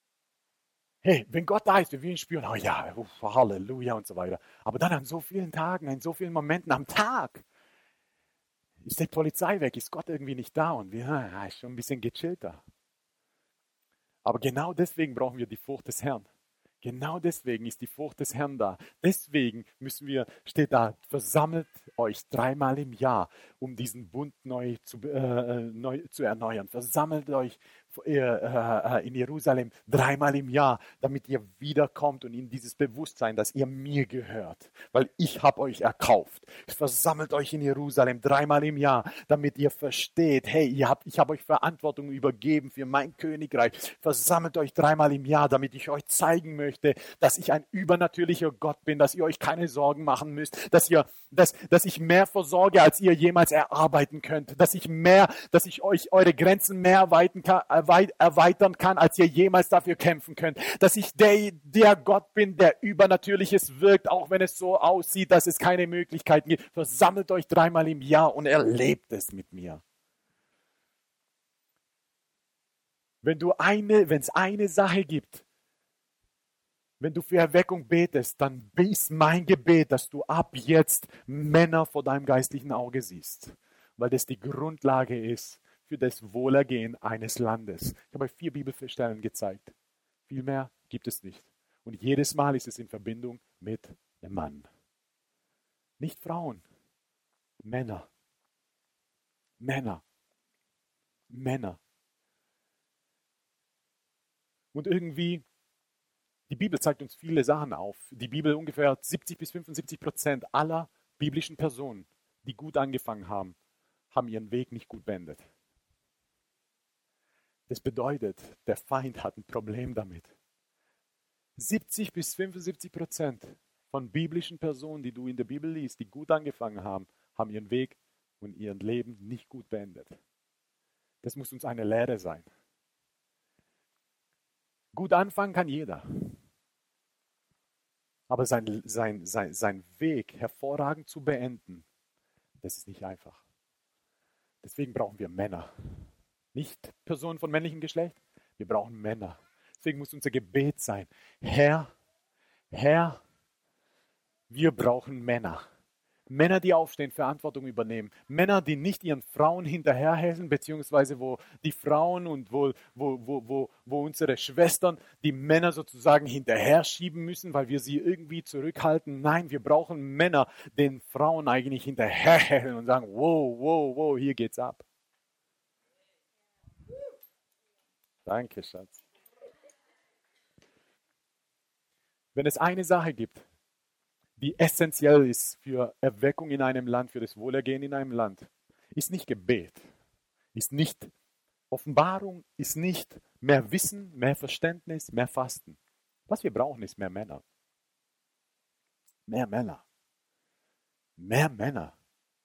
hey, wenn Gott da ist, wir ihn spüren, oh ja, Halleluja und so weiter. Aber dann an so vielen Tagen, in so vielen Momenten am Tag, ist die Polizei weg, ist Gott irgendwie nicht da und wir ist schon ein bisschen gechillter. Aber genau deswegen brauchen wir die Furcht des Herrn. Genau deswegen ist die Furcht des Herrn da. Deswegen steht da, versammelt euch 3-mal im Jahr, um diesen Bund neu zu erneuern. Versammelt euch in Jerusalem 3-mal im Jahr, damit ihr wiederkommt und in dieses Bewusstsein, dass ihr mir gehört, weil ich habe euch erkauft. Versammelt euch in Jerusalem 3-mal im Jahr, damit ihr versteht, hey, ich habe euch Verantwortung übergeben für mein Königreich. Versammelt euch 3-mal im Jahr, damit ich euch zeigen möchte, dass ich ein übernatürlicher Gott bin, dass ihr euch keine Sorgen machen müsst, dass ich mehr versorge, als ihr jemals erarbeiten könnt, dass ich euch eure Grenzen mehr erweitern kann, als ihr jemals dafür kämpfen könnt, dass ich der Gott bin, der Übernatürliches wirkt, auch wenn es so aussieht, dass es keine Möglichkeiten gibt. Versammelt euch 3-mal im Jahr und erlebt es mit mir. Wenn es eine Sache gibt, wenn du für Erweckung betest, dann ist mein Gebet, dass du ab jetzt Männer vor deinem geistlichen Auge siehst, weil das die Grundlage ist für das Wohlergehen eines Landes. Ich habe euch 4 Bibelstellen gezeigt. Viel mehr gibt es nicht. Und jedes Mal ist es in Verbindung mit einem Mann. Nicht Frauen, Männer. Männer. Männer. Und irgendwie, die Bibel zeigt uns viele Sachen auf. Die Bibel ungefähr 70-75% aller biblischen Personen, die gut angefangen haben, haben ihren Weg nicht gut beendet. Das bedeutet, der Feind hat ein Problem damit. 70-75% von biblischen Personen, die du in der Bibel liest, die gut angefangen haben, haben ihren Weg und ihr Leben nicht gut beendet. Das muss uns eine Lehre sein. Gut anfangen kann jeder. Aber sein Weg hervorragend zu beenden, das ist nicht einfach. Deswegen brauchen wir Männer. Nicht Personen von männlichem Geschlecht, wir brauchen Männer. Deswegen muss unser Gebet sein, Herr, wir brauchen Männer. Männer, die aufstehen, Verantwortung übernehmen. Männer, die nicht ihren Frauen hinterherhelfen, beziehungsweise wo die Frauen und wo unsere Schwestern die Männer sozusagen hinterher schieben müssen, weil wir sie irgendwie zurückhalten. Nein, wir brauchen Männer, den Frauen eigentlich hinterherhelfen und sagen, wow, hier geht's ab. Danke, Schatz. Wenn es eine Sache gibt, die essentiell ist für Erweckung in einem Land, für das Wohlergehen in einem Land, ist nicht Gebet, ist nicht Offenbarung, ist nicht mehr Wissen, mehr Verständnis, mehr Fasten. Was wir brauchen, ist mehr Männer. Mehr Männer. Mehr Männer.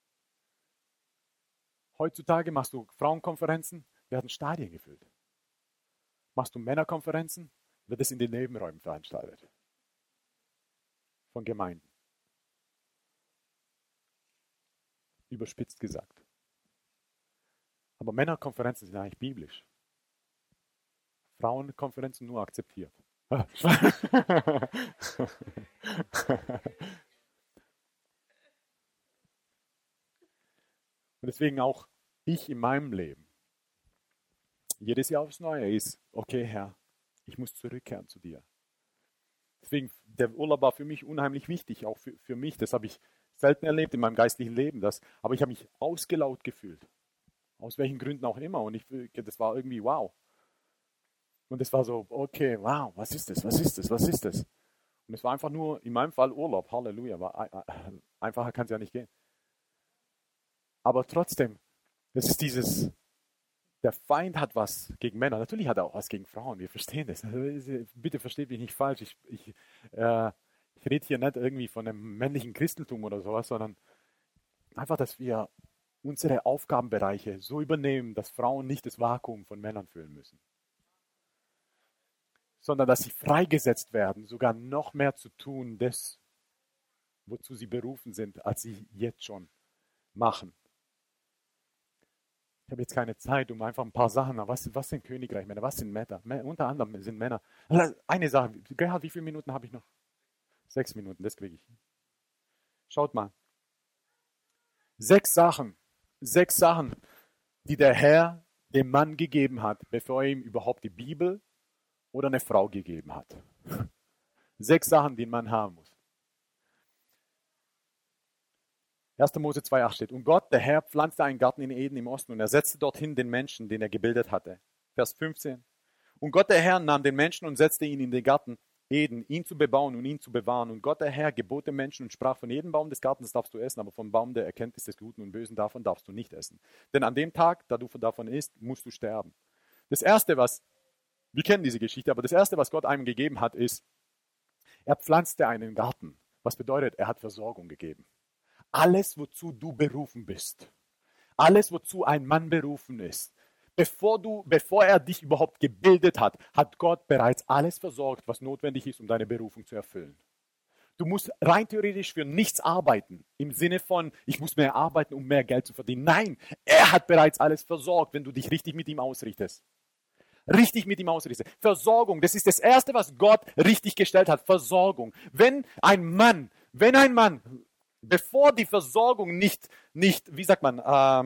Heutzutage machst du Frauenkonferenzen, werden Stadien gefüllt. Machst du Männerkonferenzen, wird es in den Nebenräumen veranstaltet. Von Gemeinden. Überspitzt gesagt. Aber Männerkonferenzen sind eigentlich biblisch. Frauenkonferenzen nur akzeptiert. Und deswegen auch ich in meinem Leben jedes Jahr aufs Neue ist, okay Herr, ich muss zurückkehren zu dir. Deswegen, der Urlaub war für mich unheimlich wichtig, auch für mich. Das habe ich selten erlebt in meinem geistlichen Leben. Aber ich habe mich ausgelaugt gefühlt. Aus welchen Gründen auch immer. Und das war irgendwie wow. Und es war so, okay, wow, was ist das, was ist das, was ist das? Und es war einfach nur, in meinem Fall Urlaub, Halleluja. Einfacher kann es ja nicht gehen. Aber trotzdem, das ist dieses, der Feind hat was gegen Männer. Natürlich hat er auch was gegen Frauen. Wir verstehen das. Bitte versteht mich nicht falsch. Ich rede hier nicht irgendwie von einem männlichen Christentum oder sowas, sondern einfach, dass wir unsere Aufgabenbereiche so übernehmen, dass Frauen nicht das Vakuum von Männern füllen müssen. Sondern dass sie freigesetzt werden, sogar noch mehr zu tun, das, wozu sie berufen sind, als sie jetzt schon machen. Ich habe jetzt keine Zeit, um einfach ein paar Sachen, was sind Königreichmänner, was sind Männer? Unter anderem sind Männer. Eine Sache, Gerhard, wie viele Minuten habe ich noch? 6 Minuten, das kriege ich. Schaut mal. 6 Sachen, die der Herr dem Mann gegeben hat, bevor er ihm überhaupt die Bibel oder eine Frau gegeben hat. 6 Sachen, die ein Mann haben muss. 1. Mose 2,8 steht, und Gott, der Herr, pflanzte einen Garten in Eden im Osten und er setzte dorthin den Menschen, den er gebildet hatte. Vers 15. Und Gott, der Herr, nahm den Menschen und setzte ihn in den Garten Eden, ihn zu bebauen und ihn zu bewahren. Und Gott, der Herr, gebot dem Menschen und sprach, von jedem Baum des Gartens darfst du essen, aber vom Baum der Erkenntnis des Guten und Bösen, davon darfst du nicht essen. Denn an dem Tag, da du davon isst, musst du sterben. Das Erste, wir kennen diese Geschichte, aber das Erste, was Gott einem gegeben hat, ist, er pflanzte einen Garten. Was bedeutet, er hat Versorgung gegeben. Alles, wozu du berufen bist, alles, wozu ein Mann berufen ist, bevor er dich überhaupt gebildet hat, hat Gott bereits alles versorgt, was notwendig ist, um deine Berufung zu erfüllen. Du musst rein theoretisch für nichts arbeiten, im Sinne von, ich muss mehr arbeiten, um mehr Geld zu verdienen. Nein, er hat bereits alles versorgt, wenn du dich richtig mit ihm ausrichtest. Richtig mit ihm ausrichtest. Versorgung, das ist das Erste, was Gott richtig gestellt hat, Versorgung. Wenn ein Mann, bevor die Versorgung nicht wie sagt man,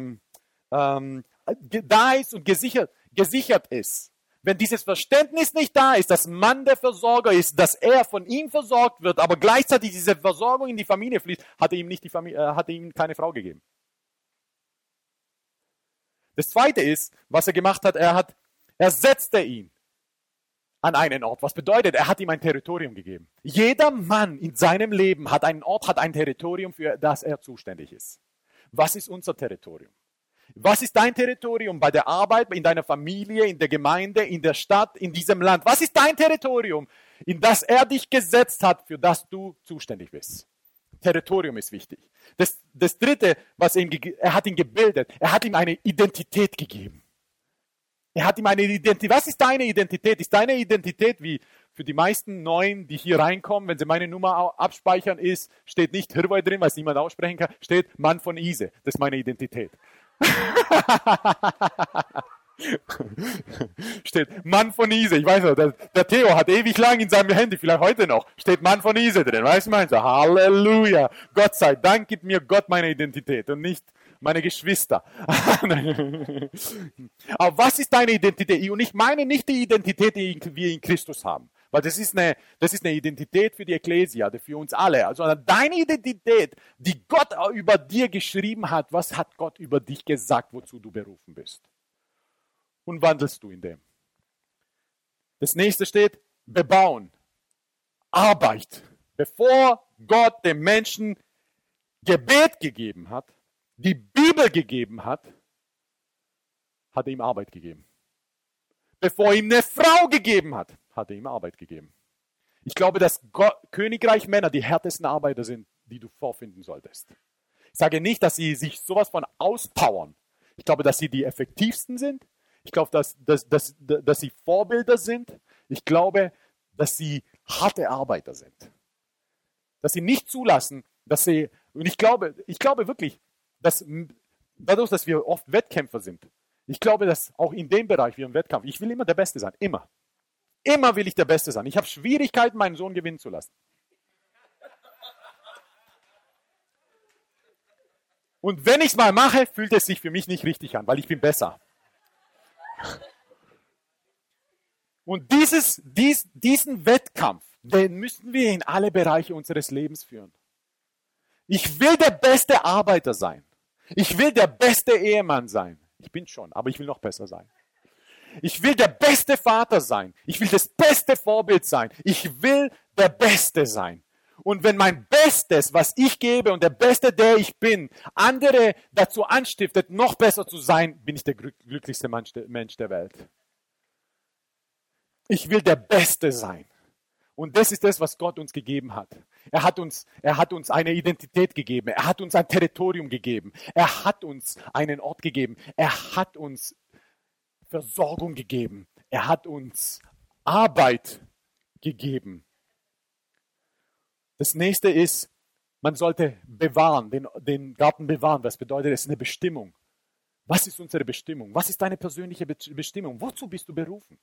da ist und gesichert ist, wenn dieses Verständnis nicht da ist, dass Mann der Versorger ist, dass er von ihm versorgt wird, aber gleichzeitig diese Versorgung in die Familie fließt, hat er ihm keine Frau gegeben. Das Zweite ist, was er gemacht hat, er setzte ihn an einen Ort. Was bedeutet, er hat ihm ein Territorium gegeben. Jeder Mann in seinem Leben hat einen Ort, hat ein Territorium, für das er zuständig ist. Was ist unser Territorium? Was ist dein Territorium bei der Arbeit, in deiner Familie, in der Gemeinde, in der Stadt, in diesem Land? Was ist dein Territorium, in das er dich gesetzt hat, für das du zuständig bist? Territorium ist wichtig. Das Dritte, er hat ihn gebildet, er hat ihm eine Identität gegeben. Er hat ihm eine Identität. Was ist deine Identität? Ist deine Identität, wie für die meisten Neuen, die hier reinkommen, wenn sie meine Nummer abspeichern, steht nicht Hirwoi drin, weil es niemand aussprechen kann, steht Mann von Ise. Das ist meine Identität. Steht Mann von Ise. Ich weiß noch, der Theo hat ewig lang in seinem Handy, vielleicht heute noch, steht Mann von Ise drin. Weißt du, meinst du? Halleluja. Gott sei Dank gibt mir Gott meine Identität und nicht meine Geschwister. Aber was ist deine Identität? Und ich meine nicht die Identität, die wir in Christus haben. Weil das ist eine Identität für die Ekklesia, für uns alle. Also deine Identität, die Gott über dir geschrieben hat, was hat Gott über dich gesagt, wozu du berufen bist? Und wandelst du in dem? Das nächste steht, bebauen. Arbeit. Bevor Gott dem Menschen Gebet gegeben hat, die Bibel gegeben hat, hat er ihm Arbeit gegeben. Bevor er ihm eine Frau gegeben hat, hat er ihm Arbeit gegeben. Ich glaube, dass Königreichmänner die härtesten Arbeiter sind, die du vorfinden solltest. Ich sage nicht, dass sie sich sowas von auspowern. Ich glaube, dass sie die effektivsten sind. Ich glaube, dass sie Vorbilder sind. Ich glaube, dass sie harte Arbeiter sind. Dass sie nicht zulassen, und ich glaube wirklich, dass dadurch, dass wir oft Wettkämpfer sind, ich glaube, dass auch in dem Bereich wir im Wettkampf, ich will immer der Beste sein, immer. Immer will ich der Beste sein. Ich habe Schwierigkeiten, meinen Sohn gewinnen zu lassen. Und wenn ich es mal mache, fühlt es sich für mich nicht richtig an, weil ich bin besser. Und diesen Wettkampf, den müssen wir in alle Bereiche unseres Lebens führen. Ich will der beste Arbeiter sein. Ich will der beste Ehemann sein. Ich bin schon, aber ich will noch besser sein. Ich will der beste Vater sein. Ich will das beste Vorbild sein. Ich will der Beste sein. Und wenn mein Bestes, was ich gebe und der Beste, der ich bin, andere dazu anstiftet, noch besser zu sein, bin ich der glücklichste Mensch der Welt. Ich will der Beste sein. Und das ist das, was Gott uns gegeben hat. Er hat uns eine Identität gegeben. Er hat uns ein Territorium gegeben. Er hat uns einen Ort gegeben. Er hat uns Versorgung gegeben. Er hat uns Arbeit gegeben. Das nächste ist, man sollte bewahren, den Garten bewahren. Was bedeutet das? Eine Bestimmung. Was ist unsere Bestimmung? Was ist deine persönliche Bestimmung? Wozu bist du berufen?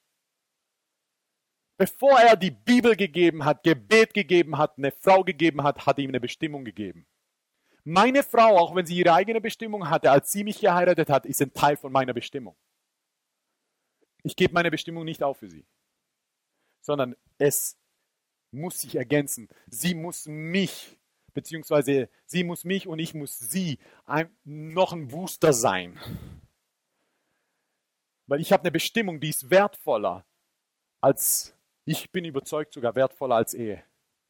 Bevor er die Bibel gegeben hat, Gebet gegeben hat, eine Frau gegeben hat, hat er ihm eine Bestimmung gegeben. Meine Frau, auch wenn sie ihre eigene Bestimmung hatte, als sie mich geheiratet hat, ist ein Teil von meiner Bestimmung. Ich gebe meine Bestimmung nicht auf für sie, sondern es muss sich ergänzen. Sie muss mich, beziehungsweise sie muss mich und ich muss sie noch ein Booster sein. Weil ich habe eine Bestimmung, die ist wertvoller als, ich bin überzeugt, sogar wertvoller als Ehe.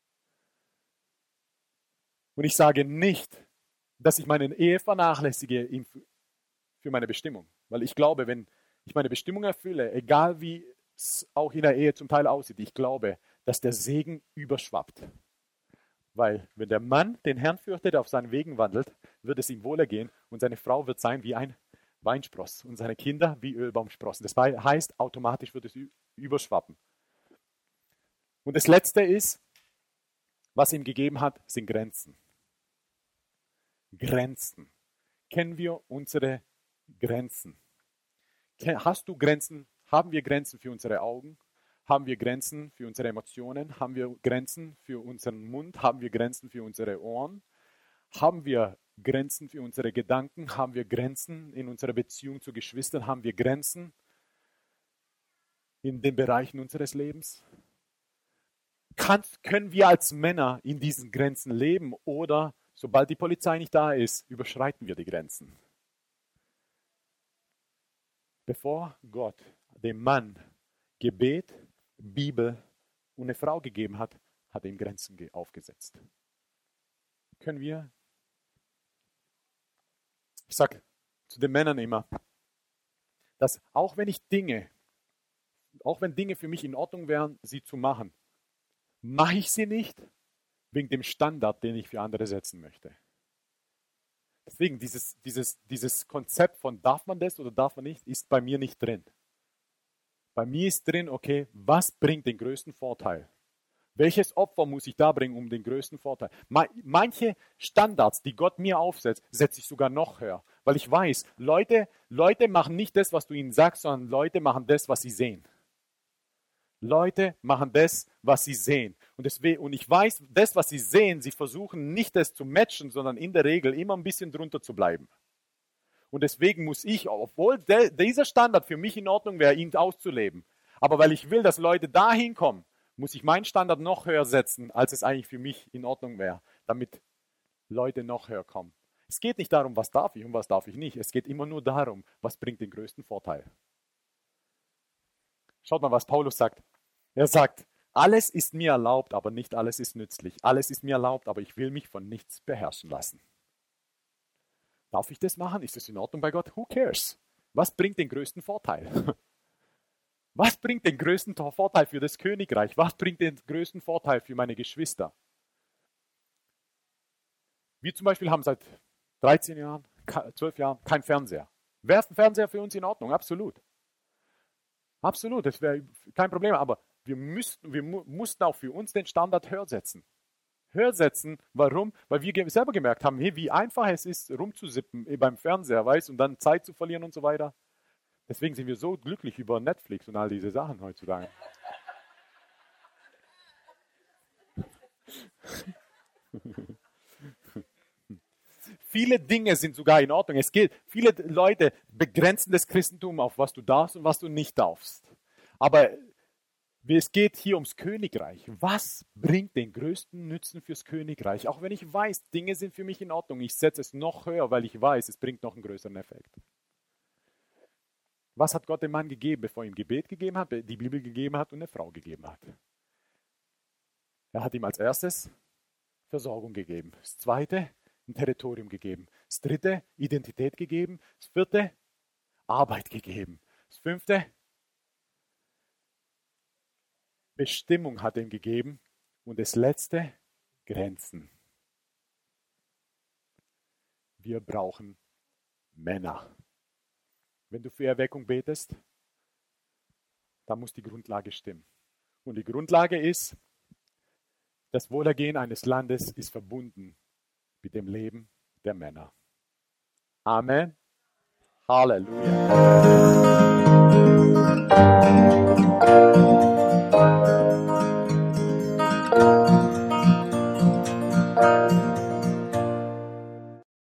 Und ich sage nicht, dass ich meine Ehe vernachlässige für meine Bestimmung. Weil ich glaube, wenn ich meine Bestimmung erfülle, egal wie es auch in der Ehe zum Teil aussieht, ich glaube, dass der Segen überschwappt. Weil wenn der Mann den Herrn fürchtet, auf seinen Wegen wandelt, wird es ihm wohlergehen und seine Frau wird sein wie ein Weinspross und seine Kinder wie Ölbaumsprossen. Das heißt, automatisch wird es überschwappen. Und das Letzte ist, was ihm gegeben hat, sind Grenzen. Grenzen. Kennen wir unsere Grenzen? Hast du Grenzen? Haben wir Grenzen für unsere Augen? Haben wir Grenzen für unsere Emotionen? Haben wir Grenzen für unseren Mund? Haben wir Grenzen für unsere Ohren? Haben wir Grenzen für unsere Gedanken? Haben wir Grenzen in unserer Beziehung zu Geschwistern? Haben wir Grenzen in den Bereichen unseres Lebens? Können wir als Männer in diesen Grenzen leben oder sobald die Polizei nicht da ist, überschreiten wir die Grenzen? Bevor Gott dem Mann Gebet, Bibel und eine Frau gegeben hat, hat er ihm Grenzen aufgesetzt. Können wir? Ich sage zu den Männern immer, dass auch wenn Dinge für mich in Ordnung wären, sie zu machen, mache ich sie nicht wegen dem Standard, den ich für andere setzen möchte. Deswegen dieses Konzept von darf man das oder darf man nicht, ist bei mir nicht drin. Bei mir ist drin, okay, was bringt den größten Vorteil? Welches Opfer muss ich da bringen, um den größten Vorteil? Manche Standards, die Gott mir aufsetzt, setze ich sogar noch höher. Weil ich weiß, Leute machen nicht das, was du ihnen sagst, sondern Leute machen das, was sie sehen. Leute machen das, was sie sehen. Und ich weiß, das, was sie sehen, sie versuchen nicht das zu matchen, sondern in der Regel immer ein bisschen drunter zu bleiben. Und deswegen muss ich, obwohl dieser Standard für mich in Ordnung wäre, ihn auszuleben, aber weil ich will, dass Leute dahin kommen, muss ich meinen Standard noch höher setzen, als es eigentlich für mich in Ordnung wäre, damit Leute noch höher kommen. Es geht nicht darum, was darf ich und was darf ich nicht. Es geht immer nur darum, was bringt den größten Vorteil. Schaut mal, was Paulus sagt. Er sagt, alles ist mir erlaubt, aber nicht alles ist nützlich. Alles ist mir erlaubt, aber ich will mich von nichts beherrschen lassen. Darf ich das machen? Ist das in Ordnung bei Gott? Who cares? Was bringt den größten Vorteil? Was bringt den größten Vorteil für das Königreich? Was bringt den größten Vorteil für meine Geschwister? Wir zum Beispiel haben seit 13 Jahren, 12 Jahren keinen Fernseher. Wäre ein Fernseher für uns in Ordnung? Absolut. Absolut, das wäre kein Problem. Aber wir mussten auch für uns den Standard höher setzen. Höher setzen, warum? Weil wir selber gemerkt haben, hey, wie einfach es ist, rumzusippen beim Fernseher, weißt, und dann Zeit zu verlieren und so weiter. Deswegen sind wir so glücklich über Netflix und all diese Sachen heutzutage. Viele Dinge sind sogar in Ordnung. Viele Leute begrenzen das Christentum auf, was du darfst und was du nicht darfst. Aber es geht hier ums Königreich. Was bringt den größten Nutzen fürs Königreich? Auch wenn ich weiß, Dinge sind für mich in Ordnung, ich setze es noch höher, weil ich weiß, es bringt noch einen größeren Effekt. Was hat Gott dem Mann gegeben, bevor er ihm Gebet gegeben hat, die Bibel gegeben hat und eine Frau gegeben hat? Er hat ihm als erstes Versorgung gegeben. Das zweite, ein Territorium gegeben. Das dritte, Identität gegeben. Das vierte, Arbeit gegeben. Das fünfte, Bestimmung hat ihm gegeben. Und das letzte, Grenzen. Wir brauchen Männer. Wenn du für Erweckung betest, dann muss die Grundlage stimmen. Und die Grundlage ist, das Wohlergehen eines Landes ist verbunden mit dem Leben der Männer. Amen. Halleluja.